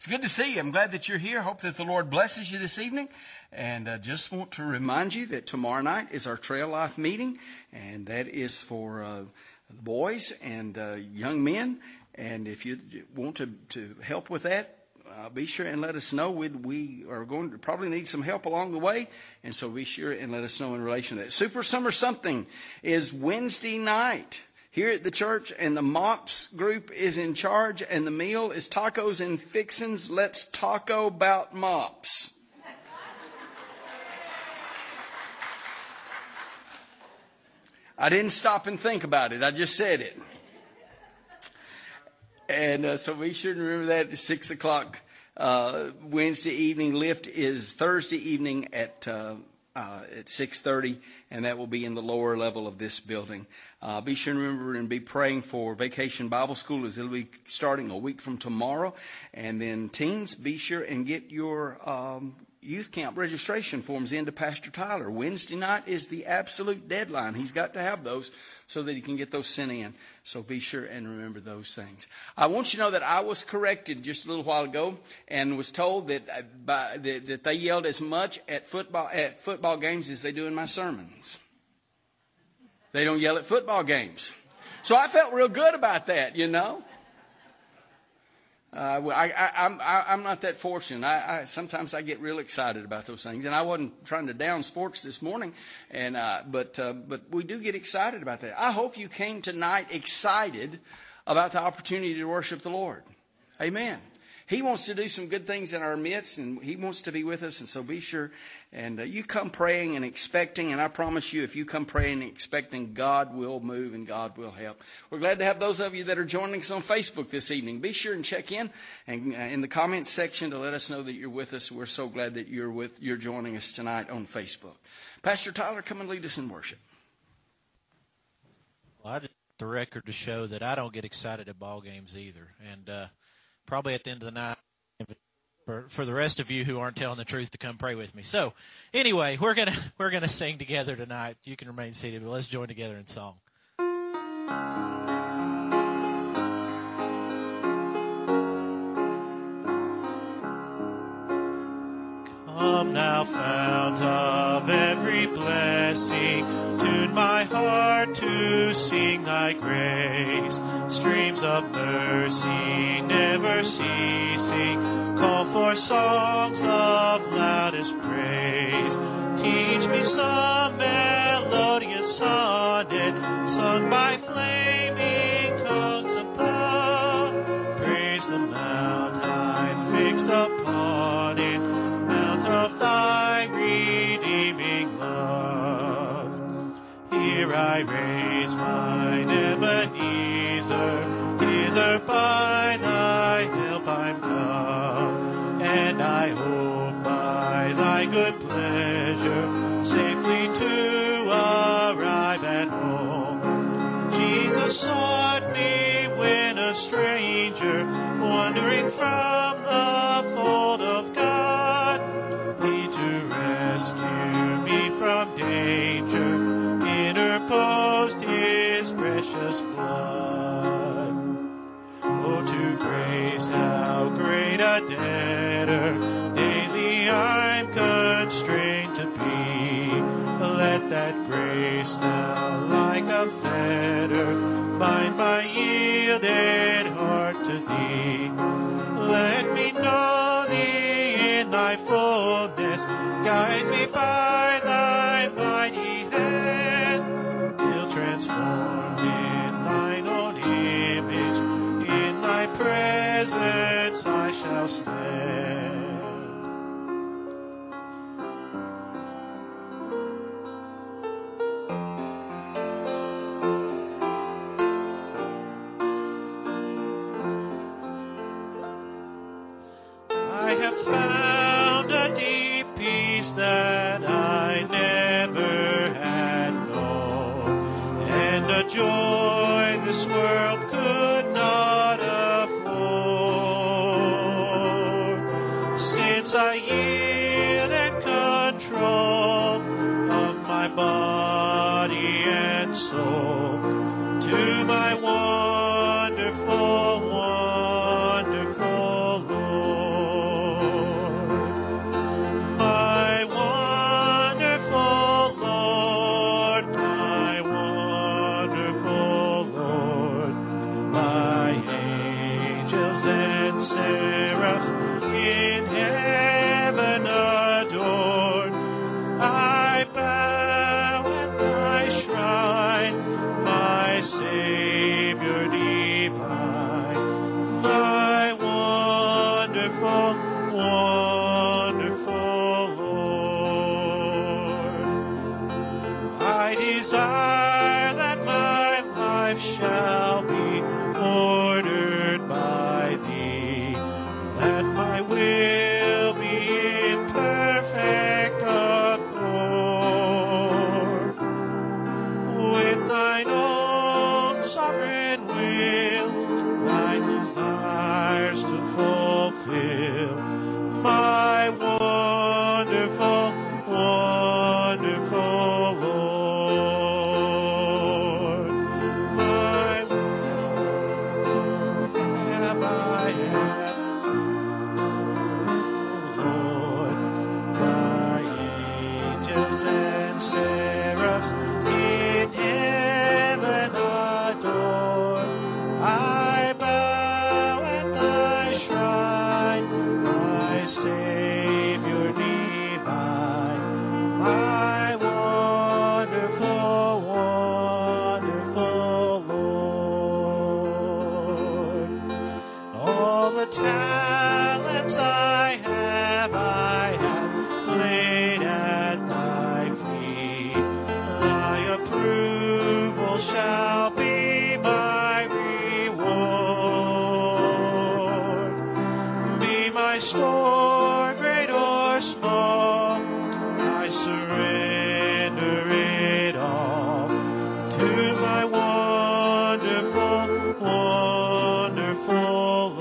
It's good to see you. I'm glad that you're here. Hope that the Lord blesses you this evening. And I just want to remind you that tomorrow night is our Trail Life meeting. And that is for the boys and young men. And if you want to help with that, be sure and let us know. We are going to probably need some help along the way. And so be sure and let us know in relation to that. Super Summer Something is Wednesday night here at the church, and the MOPS group is in charge, and the meal is tacos and fixins. Let's taco about MOPS. I didn't stop and think about it. I just said it. And so be sure to remember that at 6 o'clock Wednesday evening. Lift is Thursday evening at 6:30, and that will be in the lower level of this building. Be sure to remember and be praying for Vacation Bible School, as it'll be starting a week from tomorrow. And then teens, be sure and get your youth camp registration forms into Pastor Tyler. Wednesday night is the absolute deadline. He's got to have those so that he can get those sent in. So be sure and remember those things. I want you to know that I was corrected just a little while ago and was told that that they yelled as much at football games as they do in my sermons. They don't yell at football games. So I felt real good about that, you know. I'm not that fortunate. Sometimes I get real excited about those things, and I wasn't trying to down sports this morning, and but we do get excited about that. I hope you came tonight excited about the opportunity to worship the Lord. Amen. He wants to do some good things in our midst, and He wants to be with us, and so be sure. And you come praying and expecting, and I promise you, if you come praying and expecting, God will move and God will help. We're glad to have those of you that are joining us on Facebook this evening. Be sure and check in and in the comments section to let us know that you're with us. We're so glad that you're joining us tonight on Facebook. Pastor Tyler, come and lead us in worship. Well, I just want the record to show that I don't get excited at ball games either, and probably at the end of the night, for the rest of you who aren't telling the truth, to come pray with me. So, anyway, we're gonna sing together tonight. You can remain seated, but let's join together in song. Come now, fount of every blessing, tune my heart to sing thy grace. Streams of mercy never ceasing, call for songs of loudest praise. Teach me some melodious sonnet, sung by flaming tongues above. Praise the mount I'm fixed upon it, mount of thy redeeming love. Here I raise mine Ebenezer, hither by thy help I'm come, and I hope by thy good pleasure safely to arrive at home. Jesus sought me when a stranger, wandering from the fold of God. He to rescue me from danger interposed His precious blood. Oh, to grace how great a debtor daily I'm constrained to be. Let that grace now like a fetter bind my yielded heart to Thee. Let me know Thee in Thy fullness, guide me by Thy mighty hand, till transformed in Thine own image, in Thy presence I shall stand. I have found a deep peace that I never had known, and a joy this world could not afford. Since I yield and control of my body and soul to my wonderful, wonderful Lord. angels and seraphs in heaven adored. I bow at thy shrine, my Savior divine, my wonderful, wonderful Lord. I desire that my life shall be ordered by thee, that my will be in perfect accord with thine own sovereign will, thy desires to fulfill, my wonderful, wonderful Lord. My have I had, Lord, thy angels and seraphs in heaven adore. I bow at thy shrine, my Savior divine, my wonderful, wonderful Lord. All the talents I have laid at thy feet. Thy approval shall be my reward. Be my store, great or small, I surrender it all to my wonderful, wonderful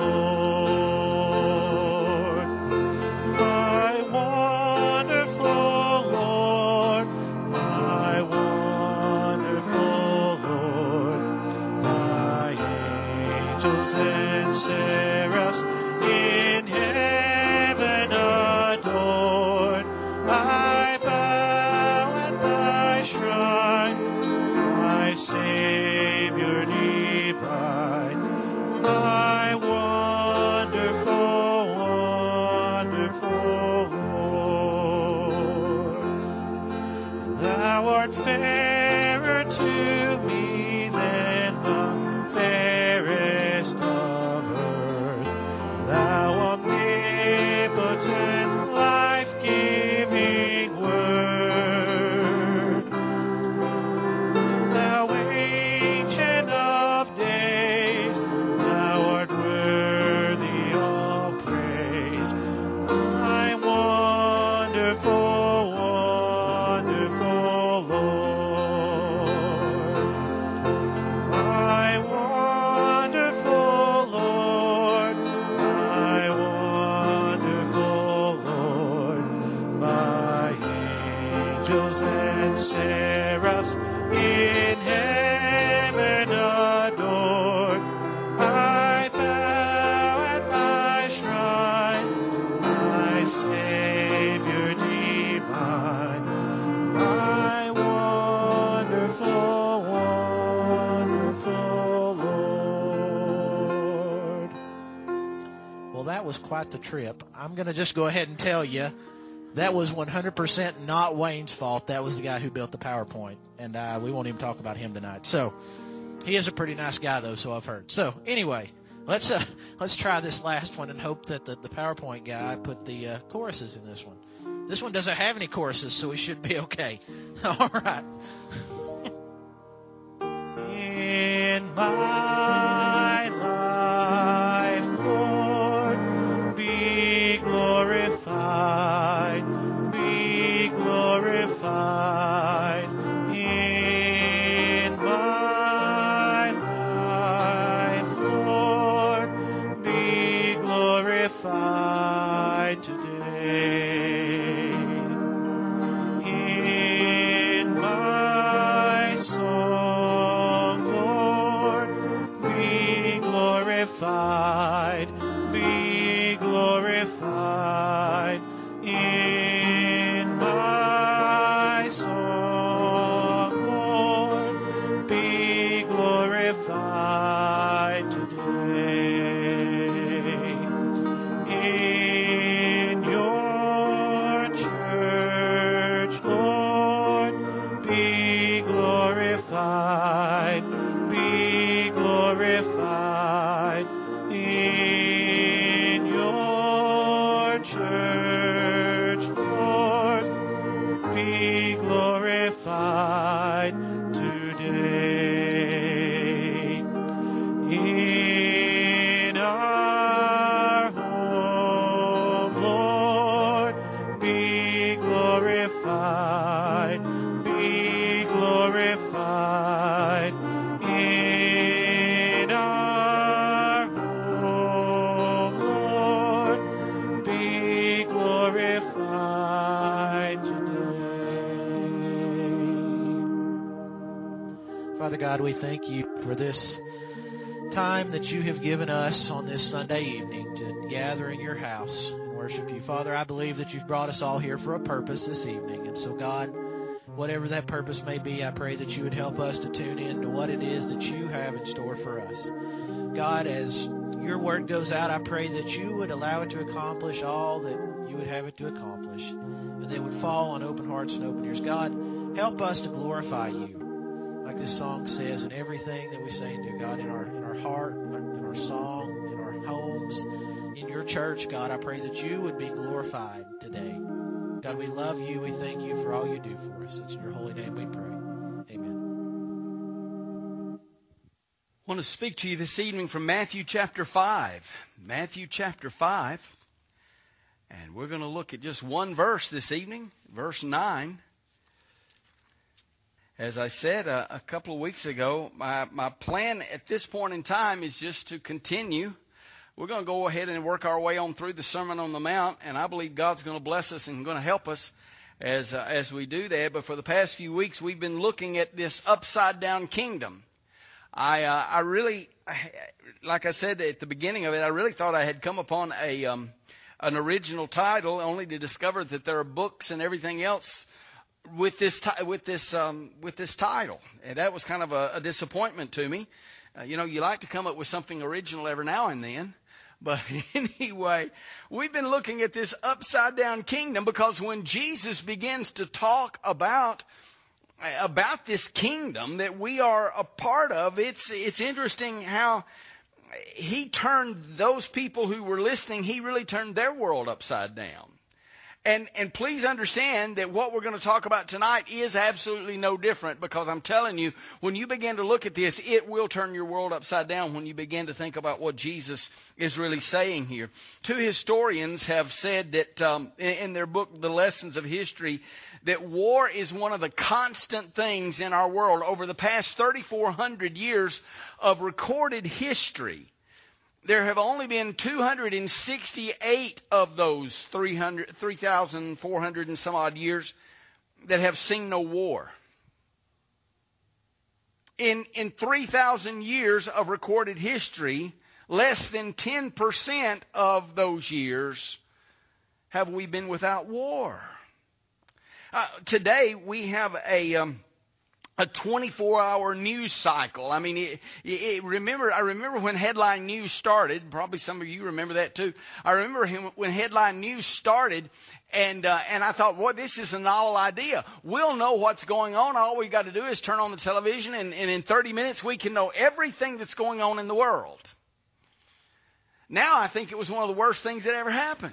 Lord. My wonderful Lord, my wonderful Lord. My angels and seraphs in heaven adored. I bow at thy shrine, my Savior divine, my wonderful, wonderful Lord. Thou art fairer to me than the fairest of earth. Thou omnipotent, life-giving Word. Thou Ancient of Days, thou art worthy all praise. My wonderful, wonderful Lord. My wonderful Lord, my wonderful Lord. My angels and seraphs in heaven adored. I bow at thy shrine, my Savior divine, my wonderful, wonderful Lord. Well, that was quite the trip. I'm going to just go ahead and tell you, that was 100% not Wayne's fault. That was the guy who built the PowerPoint, and we won't even talk about him tonight. So he is a pretty nice guy, though, so I've heard. So anyway, let's try this last one and hope that the PowerPoint guy put the choruses in this one. This one doesn't have any choruses, so we should be okay. All right. In my life, Lord, be glorified, be glorified. In my life, Lord, be glorified today. In my song, Lord, be glorified, be glorified. In my song, Lord, be glorified today. Father God, we thank you for this time that you have given us on this Sunday evening to gather in your house and worship you. Father, I believe that you've brought us all here for a purpose this evening. And so, God, whatever that purpose may be, I pray that you would help us to tune in to what it is that you have in store for us. God, as your word goes out, I pray that you would allow it to accomplish all that you would have it to accomplish, and that it would fall on open hearts and open ears. God, help us to glorify you, like this song says, in everything that we say and do. God, in our heart, in our song, in our homes, in your church, God, I pray that you would be glorified today. God, we love you. We thank you for all you do for us. It's in your holy name we pray. Amen. I want to speak to you this evening from Matthew chapter 5. Matthew chapter 5. And we're going to look at just one verse this evening, verse 9. As I said a couple of weeks ago, my plan at this point in time is just to continue. We're going to go ahead and work our way on through the Sermon on the Mount, and I believe God's going to bless us and going to help us as we do that. But for the past few weeks, we've been looking at this upside-down kingdom. I really, like I said at the beginning of it, I really thought I had come upon an original title, only to discover that there are books and everything else with this title, and that was kind of a disappointment to me. You like to come up with something original every now and then. But anyway, we've been looking at this upside-down kingdom because when Jesus begins to talk about this kingdom that we are a part of, it's interesting how he turned those people who were listening, he really turned their world upside down. And please understand that what we're going to talk about tonight is absolutely no different, because I'm telling you, when you begin to look at this, it will turn your world upside down when you begin to think about what Jesus is really saying here. Two historians have said that in their book, The Lessons of History, that war is one of the constant things in our world. Over the past 3,400 years of recorded history, there have only been 268 of those 3,400 and some odd years that have seen no war. In 3,000 years of recorded history, less than 10% of those years have we been without war. Today we have a 24-hour news cycle. I mean, I remember when headline news started. Probably some of you remember that too. I remember when headline news started, and I thought, boy, this is a novel idea. We'll know what's going on. All we got to do is turn on the television, and in 30 minutes we can know everything that's going on in the world. Now I think it was one of the worst things that ever happened.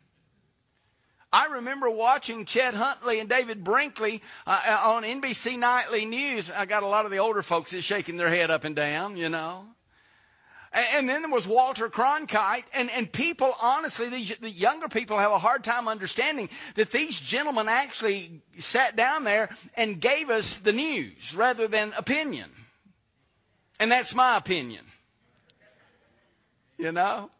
I remember watching Chet Huntley and David Brinkley on NBC Nightly News. I got a lot of the older folks that's shaking their head up and down, you know. And then there was Walter Cronkite. And people, honestly, the younger people have a hard time understanding that these gentlemen actually sat down there and gave us the news rather than opinion. And that's my opinion. You know?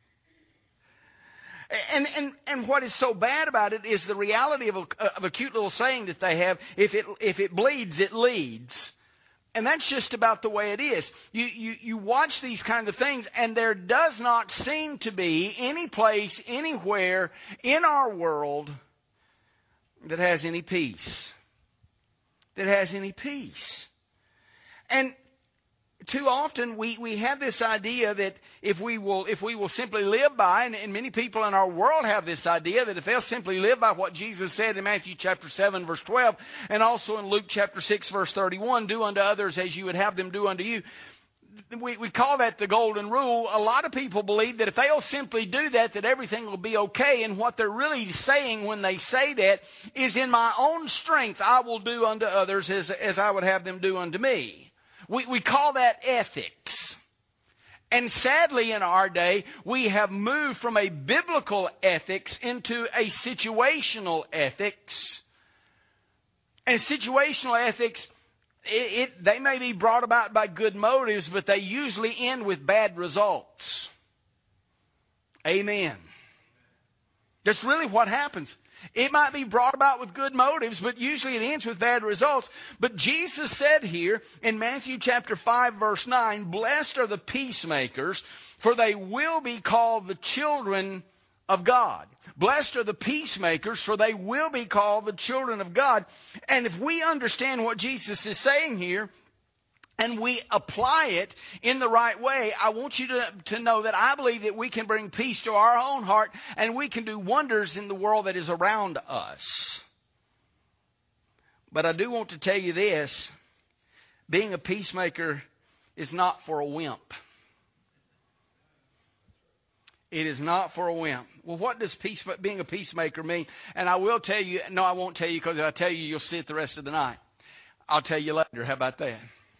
And what is so bad about it is the reality of a cute little saying that they have: if it bleeds, it leads. And that's just about the way it is. You watch these kinds of things, and there does not seem to be any place, anywhere in our world that has any peace. That has any peace. And too often we have this idea that if we will simply live by, and many people in our world have this idea that if they'll simply live by what Jesus said in Matthew chapter 7 verse 12, and also in Luke chapter 6 verse 31, do unto others as you would have them do unto you. We call that the golden rule. A lot of people believe that if they'll simply do that everything will be okay. And what they're really saying when they say that is, in my own strength I will do unto others as I would have them do unto me. We call that ethics. And sadly in our day, we have moved from a biblical ethics into a situational ethics. And situational ethics, they may be brought about by good motives, but they usually end with bad results. Amen. That's really what happens. It might be brought about with good motives, but usually it ends with bad results. But Jesus said here in Matthew chapter 5, verse 9, "Blessed are the peacemakers, for they will be called the children of God." Blessed are the peacemakers, for they will be called the children of God. And if we understand what Jesus is saying here, and we apply it in the right way, I want you to know that I believe that we can bring peace to our own heart and we can do wonders in the world that is around us. But I do want to tell you this. Being a peacemaker is not for a wimp. It is not for a wimp. Well, what does being a peacemaker mean? And I will tell you, no, I won't tell you, because if I tell you, you'll sit the rest of the night. I'll tell you later. How about that?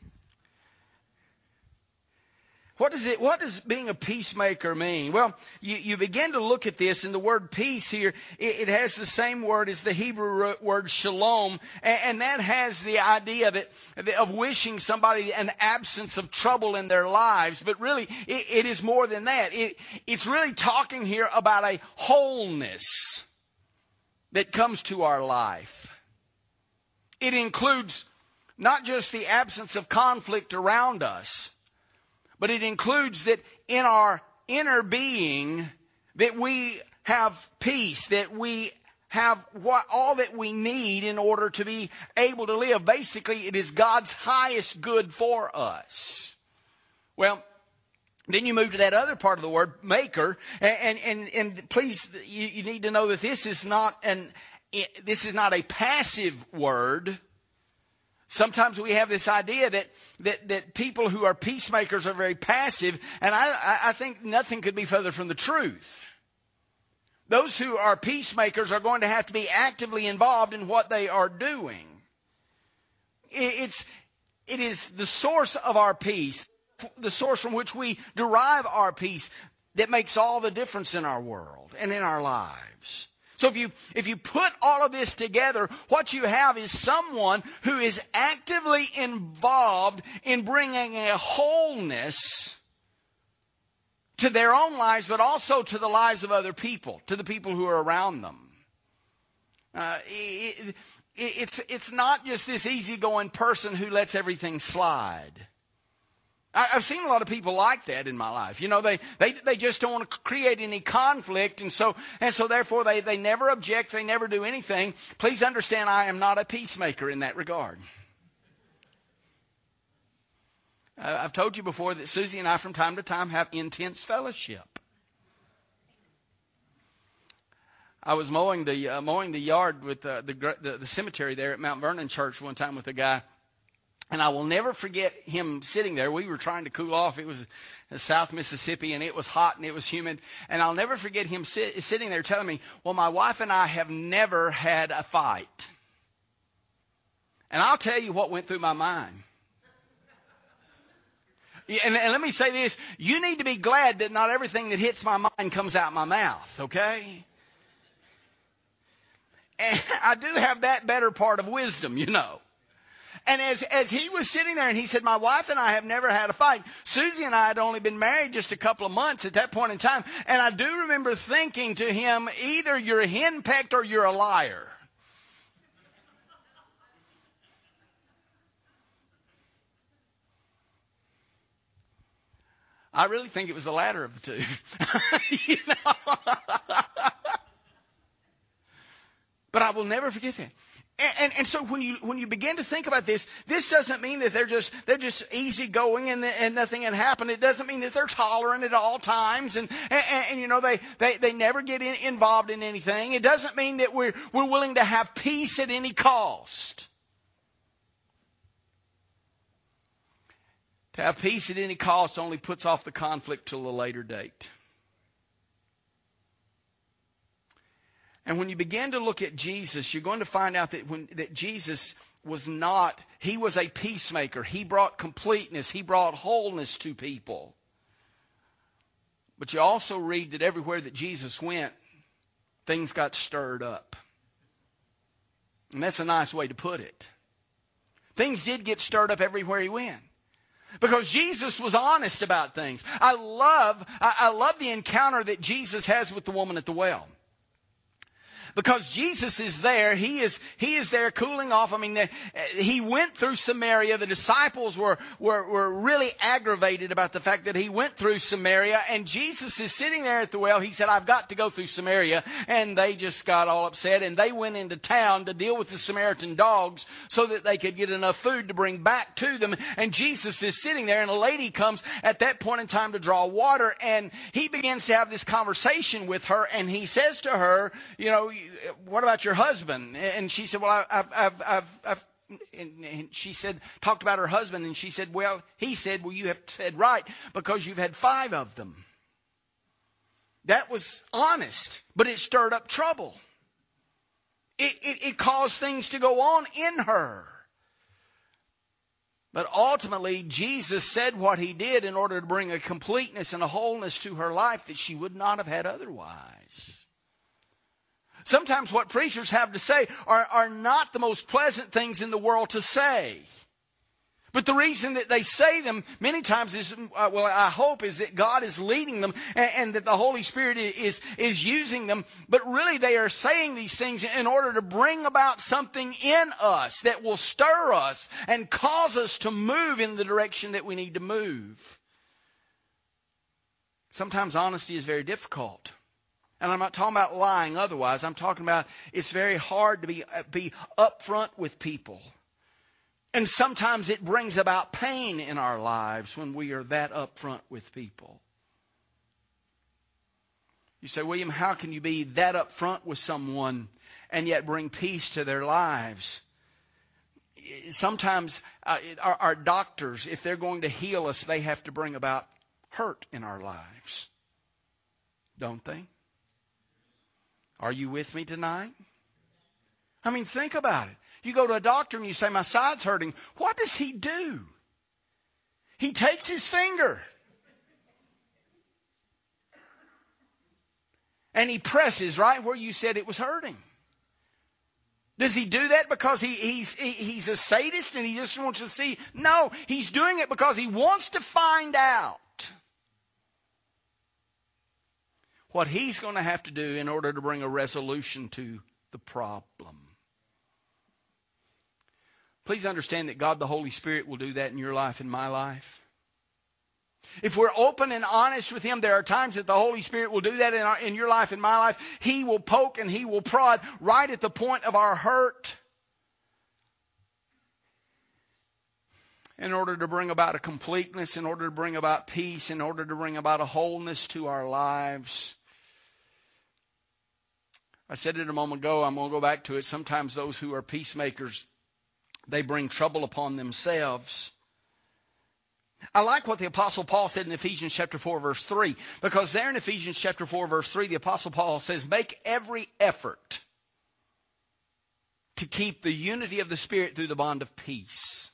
What does being a peacemaker mean? Well, you begin to look at this, and the word peace here, it has the same word as the Hebrew word shalom, and that has the idea of wishing somebody an absence of trouble in their lives. But really, it is more than that. It's really talking here about a wholeness that comes to our life. It includes not just the absence of conflict around us, but it includes that in our inner being that we have peace, that we have all that we need in order to be able to live. Basically, it is God's highest good for us. Well, then you move to that other part of the word, maker, and please, you need to know that this is not a passive word. Sometimes we have this idea that people who are peacemakers are very passive, and I think nothing could be further from the truth. Those who are peacemakers are going to have to be actively involved in what they are doing. It is the source of our peace, the source from which we derive our peace, that makes all the difference in our world and in our lives. So if you put all of this together, what you have is someone who is actively involved in bringing a wholeness to their own lives, but also to the lives of other people, to the people who are around them. It's not just this easygoing person who lets everything slide. I've seen a lot of people like that in my life. You know, they just don't want to create any conflict, and so therefore they never object, they never do anything. Please understand, I am not a peacemaker in that regard. I've told you before that Susie and I from time to time have intense fellowship. I was mowing the yard with the cemetery there at Mount Vernon Church one time with a guy. And I will never forget him sitting there. We were trying to cool off. It was South Mississippi, and it was hot, and it was humid. And I'll never forget him sitting there telling me, "Well, my wife and I have never had a fight." And I'll tell you what went through my mind. And let me say this. You need to be glad that not everything that hits my mind comes out my mouth, okay? And I do have that better part of wisdom, you know. And as he was sitting there and he said, "My wife and I have never had a fight." Susie and I had only been married just a couple of months at that point in time. And I do remember thinking to him, either you're henpecked or you're a liar. I really think it was the latter of the two. You know? But I will never forget that. And so when you begin to think about this doesn't mean that they're just easygoing and nothing can happen. It doesn't mean that they're tolerant at all times and you know they never get involved in anything. It doesn't mean that we're willing to have peace at any cost. To have peace at any cost only puts off the conflict till a later date. And when you begin to look at Jesus, you're going to find out that Jesus he was a peacemaker. He brought completeness. He brought wholeness to people. But you also read that everywhere that Jesus went, things got stirred up. And that's a nice way to put it. Things did get stirred up everywhere he went. Because Jesus was honest about things. I love the encounter that Jesus has with the woman at the well. Because Jesus is there. He is there cooling off. I mean, he went through Samaria. The disciples were really aggravated about the fact that he went through Samaria. And Jesus is sitting there at the well. He said, I've got to go through Samaria. And they just got all upset. And they went into town to deal with the Samaritan dogs so that they could get enough food to bring back to them. And Jesus is sitting there. And a lady comes at that point in time to draw water. And he begins to have this conversation with her. And he says to her, you know, what about your husband? And she said, well, I've and she said, talked about her husband. And she said, well, he said, well, you have said right because you've had 5 of them. That was honest, but it stirred up trouble. It caused things to go on in her. But ultimately, Jesus said what he did in order to bring a completeness and a wholeness to her life that she would not have had otherwise. Sometimes what preachers have to say are not the most pleasant things in the world to say. But the reason that they say them many times is, I hope, is that God is leading them and that the Holy Spirit is using them. But really they are saying these things in order to bring about something in us that will stir us and cause us to move in the direction that we need to move. Sometimes honesty is very difficult. And I'm not talking about lying otherwise. I'm talking about it's very hard to be upfront with people. And sometimes it brings about pain in our lives when we are that upfront with people. You say, William, how can you be that upfront with someone and yet bring peace to their lives? Sometimes our doctors, if they're going to heal us, they have to bring about hurt in our lives. Don't they? Are you with me tonight? I mean, think about it. You go to a doctor and you say, my side's hurting. What does he do? He takes his finger and he presses right where you said it was hurting. Does he do that because he's a sadist and he just wants to see? No, he's doing it because he wants to find out what he's going to have to do in order to bring a resolution to the problem. Please understand that God the Holy Spirit will do that in your life and my life. If we're open and honest with Him, there are times that the Holy Spirit will do that in your life and my life. He will poke and He will prod right at the point of our hurt in order to bring about a completeness, in order to bring about peace, in order to bring about a wholeness to our lives. I said it a moment ago, I'm going to go back to it. Sometimes those who are peacemakers, they bring trouble upon themselves. I like what the Apostle Paul said in Ephesians chapter 4, verse 3. Because there in Ephesians chapter 4, verse 3, the Apostle Paul says, make every effort to keep the unity of the Spirit through the bond of peace.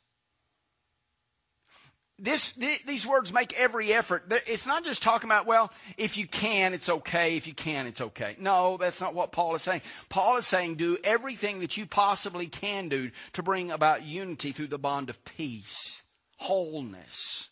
These words, make every effort. It's not just talking about, well, if you can, it's okay. If you can, it's okay. No, that's not what Paul is saying. Paul is saying do everything that you possibly can do to bring about unity through the bond of peace, wholeness.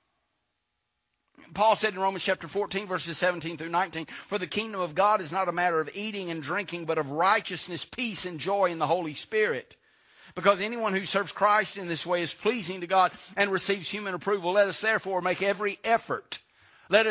Paul said in Romans chapter 14, verses 17 through 19, for the kingdom of God is not a matter of eating and drinking, but of righteousness, peace, and joy in the Holy Spirit. Because anyone who serves Christ in this way is pleasing to God and receives human approval. Let us therefore make every effort. Make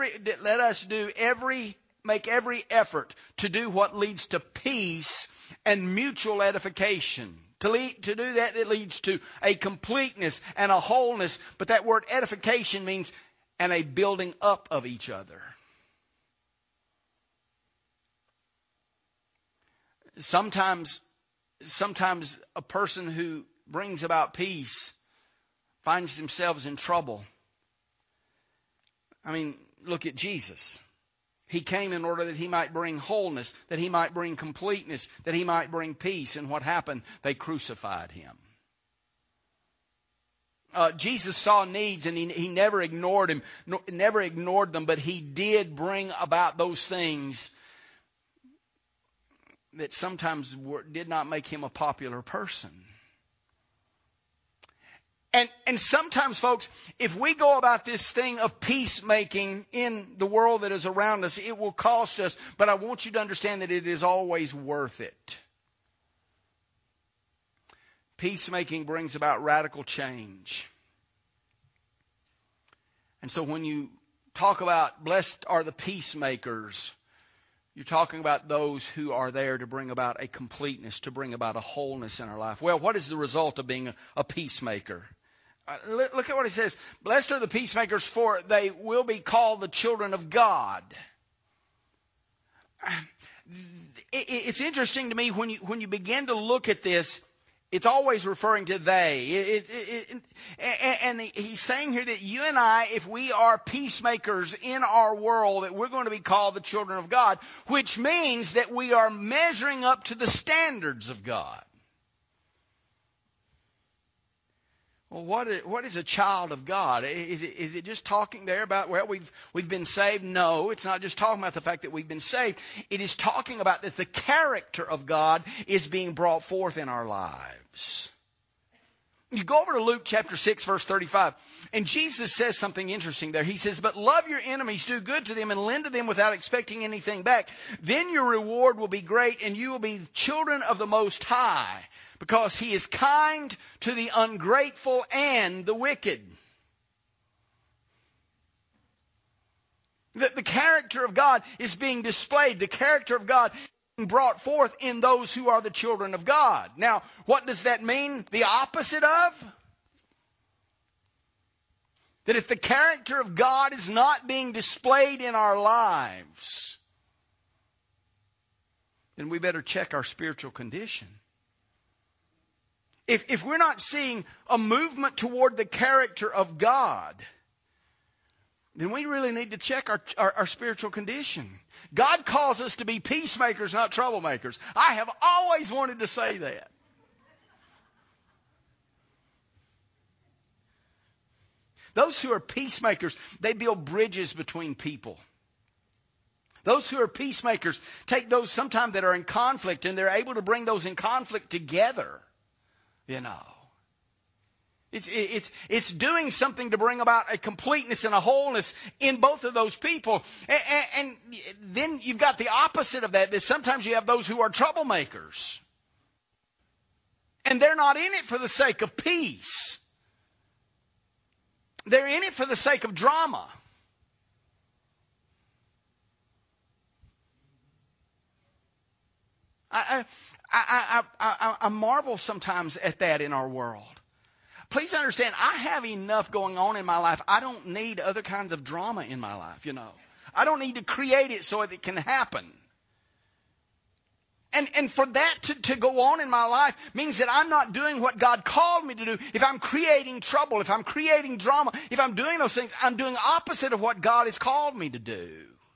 every effort to do what leads to peace and mutual edification. To do that, it leads to a completeness and a wholeness. But that word edification means and a building up of each other. Sometimes a person who brings about peace finds themselves in trouble. I mean, look at Jesus. He came in order that He might bring wholeness, that He might bring completeness, that He might bring peace. And what happened? They crucified Him. Jesus saw needs and he never ignored them, but He did bring about those things that sometimes did not make Him a popular person. And sometimes, folks, if we go about this thing of peacemaking in the world that is around us, it will cost us. But I want you to understand that it is always worth it. Peacemaking brings about radical change. And so when you talk about blessed are the peacemakers, you're talking about those who are there to bring about a completeness, to bring about a wholeness in our life. Well, what is the result of being a peacemaker? Look at what he says. Blessed are the peacemakers, for they will be called the children of God. It's interesting to me when you begin to look at this, it's always referring to they. And he's saying here that you and I, if we are peacemakers in our world, that we're going to be called the children of God, which means that we are measuring up to the standards of God. Well, what is a child of God? Is it just talking there about, well, we've been saved? No, it's not just talking about the fact that we've been saved. It is talking about that the character of God is being brought forth in our lives. You go over to Luke chapter 6, verse 35, and Jesus says something interesting there. He says, but love your enemies, do good to them, and lend to them without expecting anything back. Then your reward will be great, and you will be children of the Most High, because He is kind to the ungrateful and the wicked. The character of God is being displayed. The character of God is being brought forth in those who are the children of God. Now, what does that mean? The opposite of? That if the character of God is not being displayed in our lives, then we better check our spiritual condition. If we're not seeing a movement toward the character of God, then we really need to check our spiritual condition. God calls us to be peacemakers, not troublemakers. I have always wanted to say that. Those who are peacemakers, they build bridges between people. Those who are peacemakers take those sometimes that are in conflict, and they're able to bring those in conflict together. You know, it's doing something to bring about a completeness and a wholeness in both of those people. And then you've got the opposite of that. That sometimes you have those who are troublemakers. And they're not in it for the sake of peace. They're in it for the sake of drama. I marvel sometimes at that in our world. Please understand, I have enough going on in my life. I don't need other kinds of drama in my life, you know. I don't need to create it so it can happen. And for that to go on in my life means that I'm not doing what God called me to do. If I'm creating trouble, if I'm creating drama, if I'm doing those things, I'm doing opposite of what God has called me to do.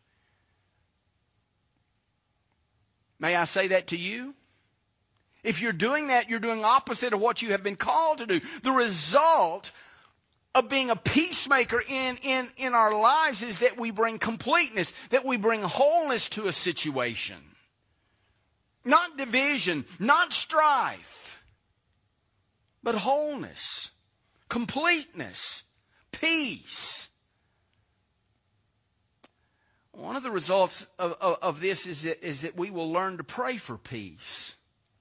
May I say that to you? If you're doing that, you're doing opposite of what you have been called to do. The result of being a peacemaker in our lives is that we bring completeness, that we bring wholeness to a situation. Not division, not strife, but wholeness, completeness, peace. One of the results of this is that we will learn to pray for peace.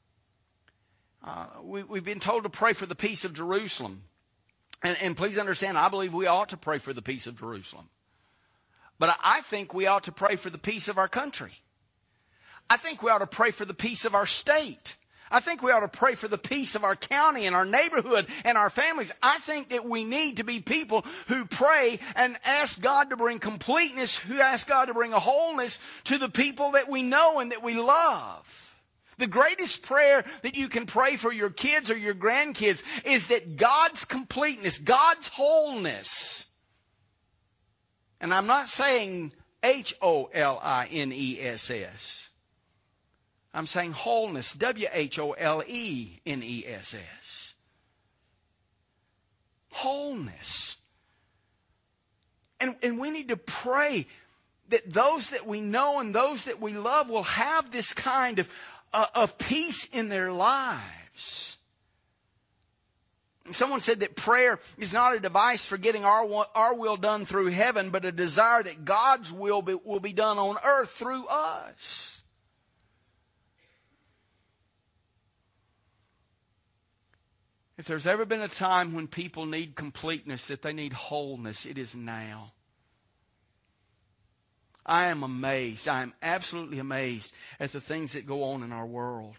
We've been told to pray for the peace of Jerusalem. And please understand, I believe we ought to pray for the peace of Jerusalem. But I think we ought to pray for the peace of our country. I think we ought to pray for the peace of our state. I think we ought to pray for the peace of our county and our neighborhood and our families. I think that we need to be people who pray and ask God to bring completeness, who ask God to bring a wholeness to the people that we know and that we love. The greatest prayer that you can pray for your kids or your grandkids is that God's completeness, God's wholeness, and I'm not saying H-O-L-I-N-E-S-S. I'm saying wholeness, W-H-O-L-E-N-E-S-S. Wholeness. And we need to pray that those that we know and those that we love will have this kind of peace in their lives. Someone said that prayer is not a device for getting our will done through heaven, but a desire that God's will be done on earth through us. If there's ever been a time when people need completeness, that they need wholeness, it is now. I am amazed. I am absolutely amazed at the things that go on in our world.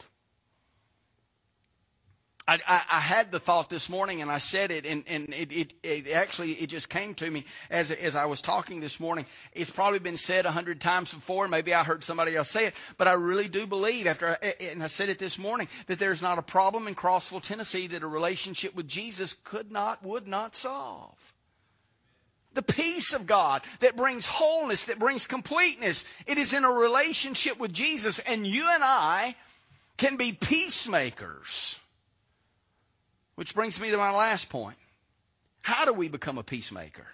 I had the thought this morning, and I said it, and it just came to me as I was talking this morning. It's probably been said 100 times before. Maybe I heard somebody else say it, but I really do believe, and I said it this morning, that there's not a problem in Crossville, Tennessee that a relationship with Jesus would not solve. The peace of God that brings wholeness, that brings completeness, it is in a relationship with Jesus, and you and I can be peacemakers. Which brings me to my last point. How do we become a peacemaker?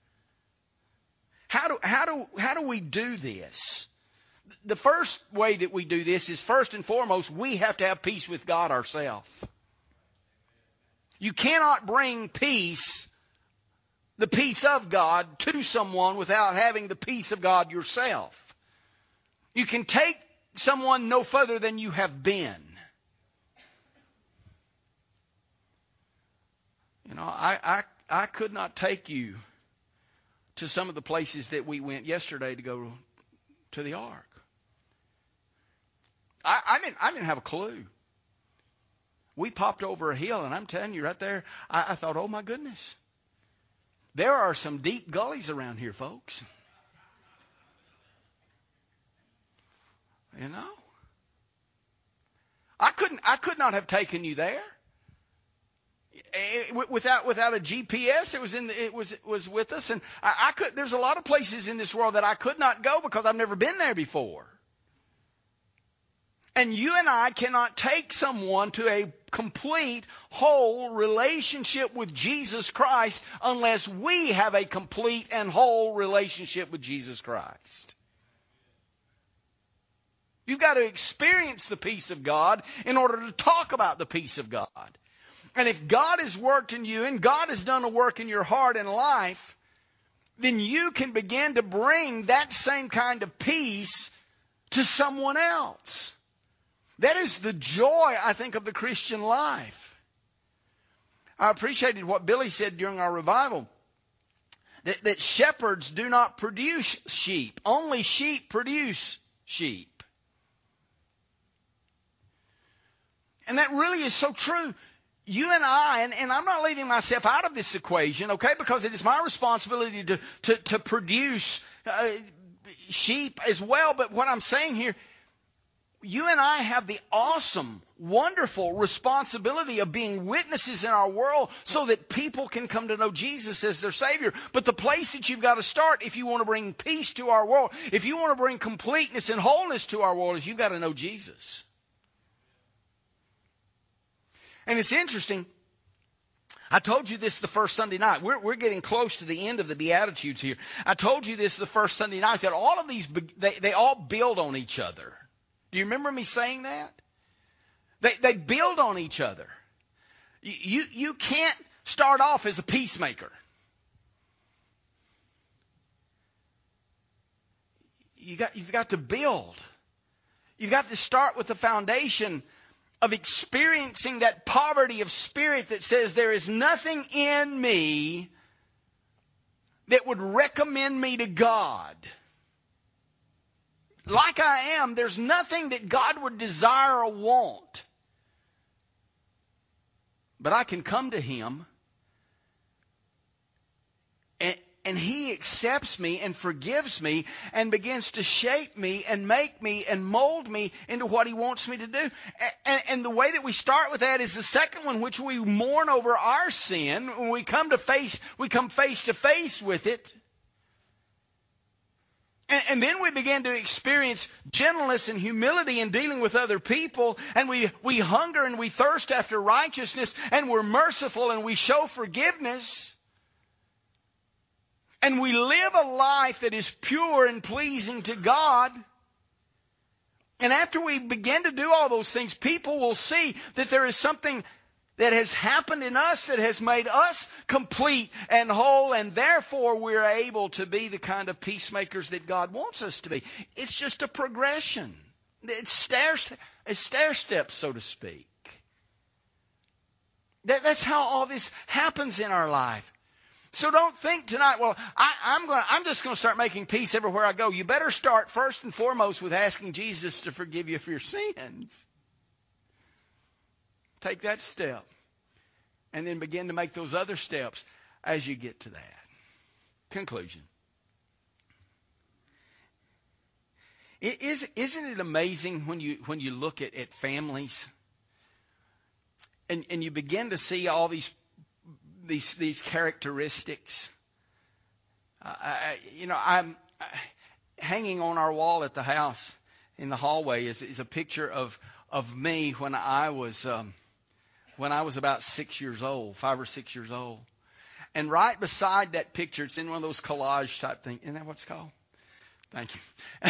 How do we do this? The first way that we do this is, first and foremost, we have to have peace with God ourselves. You cannot bring peace, the peace of God, to someone without having the peace of God yourself. You can take someone no further than you have been. You know, I could not take you to some of the places that we went yesterday to go to the Ark. I didn't have a clue. We popped over a hill, and I'm telling you right there, I thought, oh my goodness. There are some deep gullies around here, folks. You know? I could not have taken you there. Without a GPS, it was with us, and I could. There's a lot of places in this world that I could not go because I've never been there before. And you and I cannot take someone to a complete, whole relationship with Jesus Christ unless we have a complete and whole relationship with Jesus Christ. You've got to experience the peace of God in order to talk about the peace of God. And if God has worked in you and God has done a work in your heart and life, then you can begin to bring that same kind of peace to someone else. That is the joy, I think, of the Christian life. I appreciated what Billy said during our revival, that shepherds do not produce sheep. Only sheep produce sheep. And that really is so true. You and I, and I'm not leaving myself out of this equation, okay, because it is my responsibility to produce sheep as well. But what I'm saying here, you and I have the awesome, wonderful responsibility of being witnesses in our world so that people can come to know Jesus as their Savior. But the place that you've got to start if you want to bring peace to our world, if you want to bring completeness and wholeness to our world, is you've got to know Jesus. And it's interesting. I told you this the first Sunday night. We're getting close to the end of the Beatitudes here. I told you this the first Sunday night, that all of these, they all build on each other. Do you remember me saying that? They build on each other. You can't start off as a peacemaker. You've got to build. You've got to start with the foundation of experiencing that poverty of spirit that says there is nothing in me that would recommend me to God. Like I am, there's nothing that God would desire or want. But I can come to Him and He accepts me and forgives me and begins to shape me and make me and mold me into what He wants me to do. And the way that we start with that is the second one, which we mourn over our sin. When we come face to face with it. And then we begin to experience gentleness and humility in dealing with other people. And we hunger and we thirst after righteousness. And we're merciful and we show forgiveness. And we live a life that is pure and pleasing to God. And after we begin to do all those things, people will see that there is something that has happened in us that has made us complete and whole, and therefore we're able to be the kind of peacemakers that God wants us to be. It's just a progression. It's stair steps, so to speak. That's how all this happens in our life. So don't think tonight, well, I'm just going to start making peace everywhere I go. You better start first and foremost with asking Jesus to forgive you for your sins. Take that step. And then begin to make those other steps as you get to that. Conclusion. Isn't it amazing when you look at families and you begin to see all these characteristics? I'm hanging on our wall at the house in the hallway is a picture of me when I was about 6 years old, 5 or 6 years old. And right beside that picture, it's in one of those collage type things. Isn't that what it's called? Thank you.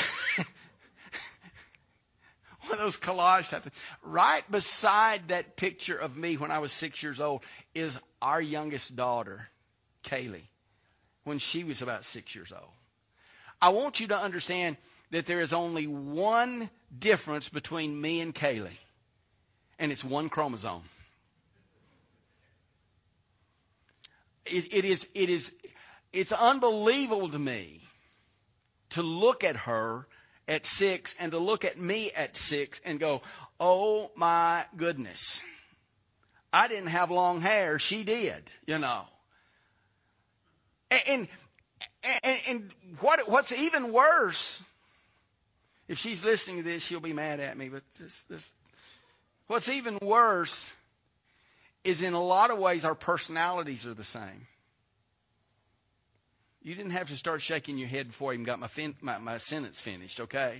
One of those collage type things. Right beside that picture of me when I was 6 years old is our youngest daughter, Kaylee, when she was about 6 years old. I want you to understand that there is only one difference between me and Kaylee, and it's one chromosome. It's unbelievable to me to look at her at 6 and to look at me at 6 and go, oh my goodness. I didn't have long hair. She did, And what's even worse, if she's listening to this, she'll be mad at me, but what's even worse is in a lot of ways our personalities are the same. You didn't have to start shaking your head before I even got my sentence finished, okay?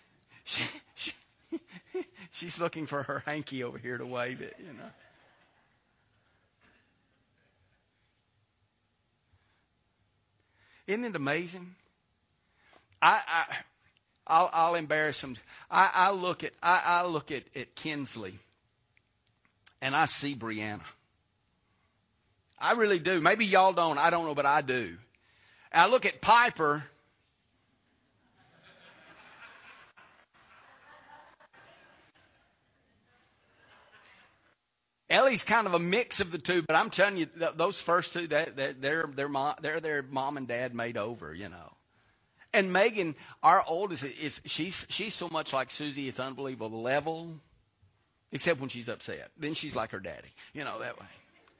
She's looking for her hanky over here to wave it, Isn't it amazing? I'll embarrass him. I look at Kinsley, and I see Brianna. I really do. Maybe y'all don't. I don't know, but I do. I look at Piper. Ellie's kind of a mix of the two, but I'm telling you, those first two, they're their mom and dad made over, And Megan, our oldest, she's so much like Susie, it's unbelievable. Level, except when she's upset. Then she's like her daddy, that way.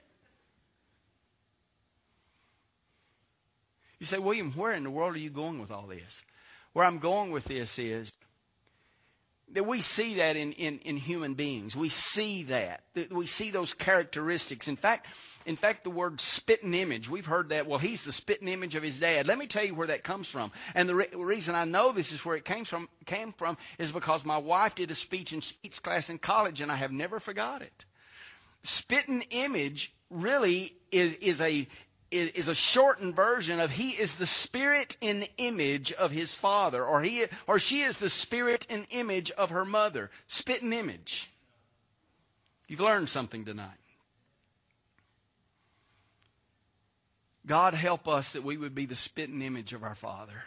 You say, William, where in the world are you going with all this? Where I'm going with this is that we see that in human beings. We see that. We see those characteristics. In fact, the word spitting image, we've heard that, well, he's the spitting image of his dad. Let me tell you where that comes from. And the reason I know this is where it came from is because my wife did a speech class in college, and I have never forgot it. Spitting image really is a shortened version of he is the spirit and image of his father, or she is the spirit and image of her mother. Spit and image. You've learned something tonight. God help us that we would be the spit and image of our Father.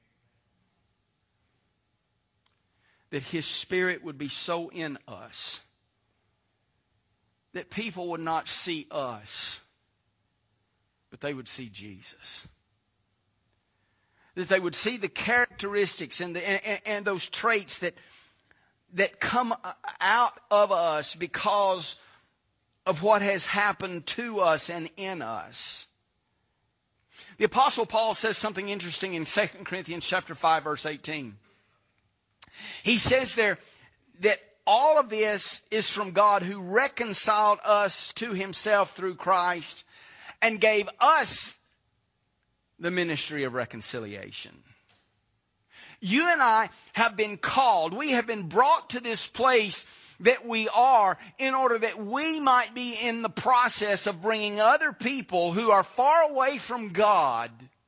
That His Spirit would be so in us that people would not see us, but they would see Jesus. That they would see the characteristics and those traits that come out of us because of what has happened to us and in us. The Apostle Paul says something interesting in 2 Corinthians chapter 5, verse 18. He says there that all of this is from God, who reconciled us to Himself through Christ and gave us the ministry of reconciliation. You and I have been called. We have been brought to this place that we are in order that we might be in the process of bringing other people who are far away from God,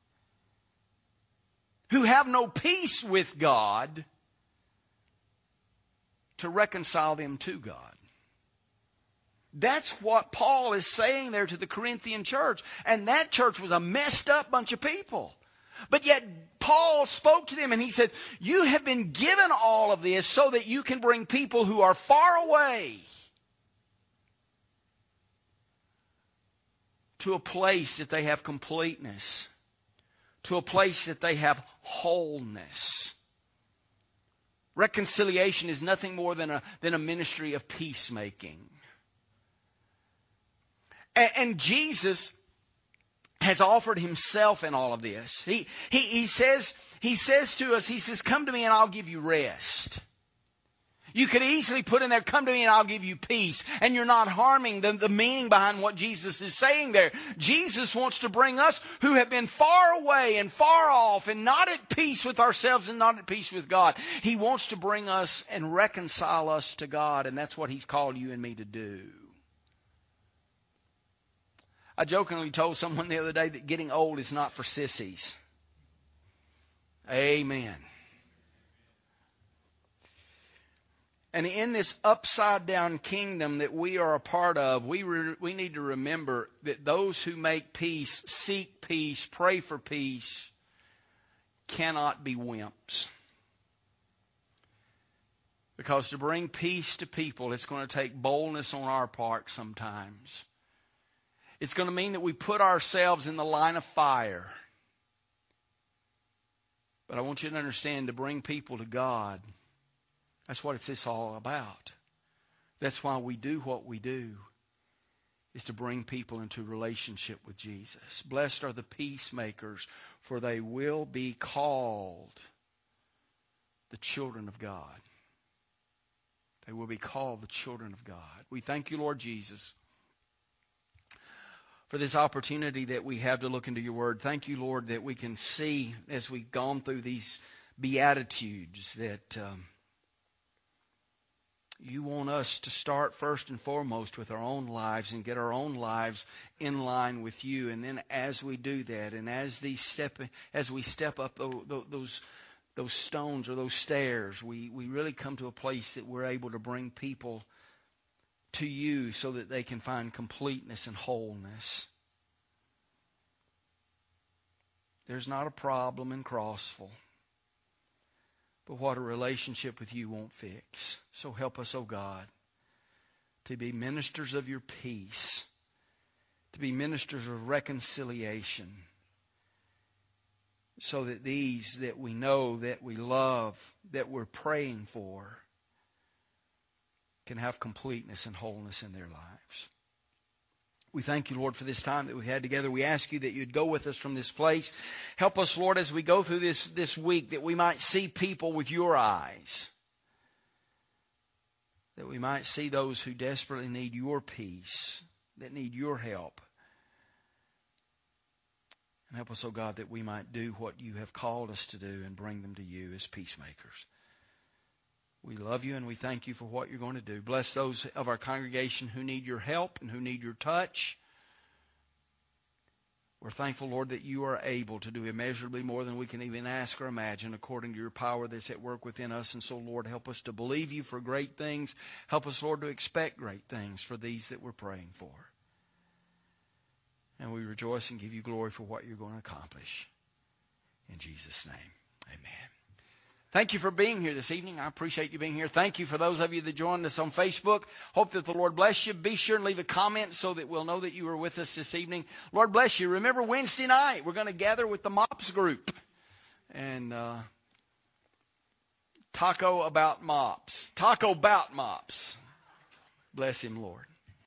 who have no peace with God, to reconcile them to God. That's what Paul is saying there to the Corinthian church. And that church was a messed up bunch of people. But yet Paul spoke to them and he said, you have been given all of this so that you can bring people who are far away to a place that they have completeness, to a place that they have wholeness. Reconciliation is nothing more than a ministry of peacemaking. And Jesus has offered himself in all of this. He says to us, he says, come to me and I'll give you rest. You could easily put in there, come to me and I'll give you peace. And you're not harming the meaning behind what Jesus is saying there. Jesus wants to bring us who have been far away and far off and not at peace with ourselves and not at peace with God. He wants to bring us and reconcile us to God. And that's what He's called you and me to do. I jokingly told someone the other day that getting old is not for sissies. Amen. And in this upside down kingdom that we are a part of, we need to remember that those who make peace, seek peace, pray for peace, cannot be wimps. Because to bring peace to people, it's going to take boldness on our part sometimes. It's going to mean that we put ourselves in the line of fire. But I want you to understand, to bring people to God, that's what it's all about. That's why we do what we do, is to bring people into relationship with Jesus. Blessed are the peacemakers, for they will be called the children of God. They will be called the children of God. We thank you, Lord Jesus, for this opportunity that we have to look into your word. Thank you, Lord, that we can see as we've gone through these Beatitudes that you want us to start first and foremost with our own lives and get our own lives in line with you. And then as we do that, and as we step up those stones or those stairs, we really come to a place that we're able to bring people to you so that they can find completeness and wholeness. There's not a problem in Crossville, but what a relationship with you won't fix. So help us, oh God, to be ministers of your peace, to be ministers of reconciliation, so that these that we know, that we love, that we're praying for, can have completeness and wholeness in their lives. We thank you, Lord, for this time that we had together. We ask you that you'd go with us from this place. Help us, Lord, as we go through this week, that we might see people with your eyes. That we might see those who desperately need your peace, that need your help. And help us, oh God, that we might do what you have called us to do and bring them to you as peacemakers. We love you and we thank you for what you're going to do. Bless those of our congregation who need your help and who need your touch. We're thankful, Lord, that you are able to do immeasurably more than we can even ask or imagine according to your power that's at work within us. And so, Lord, help us to believe you for great things. Help us, Lord, to expect great things for these that we're praying for. And we rejoice and give you glory for what you're going to accomplish. In Jesus' name, amen. Thank you for being here this evening. I appreciate you being here. Thank you for those of you that joined us on Facebook. Hope that the Lord bless you. Be sure and leave a comment so that we'll know that you were with us this evening. Lord bless you. Remember, Wednesday night, we're going to gather with the MOPS group. And Taco about MOPS. Bless him, Lord.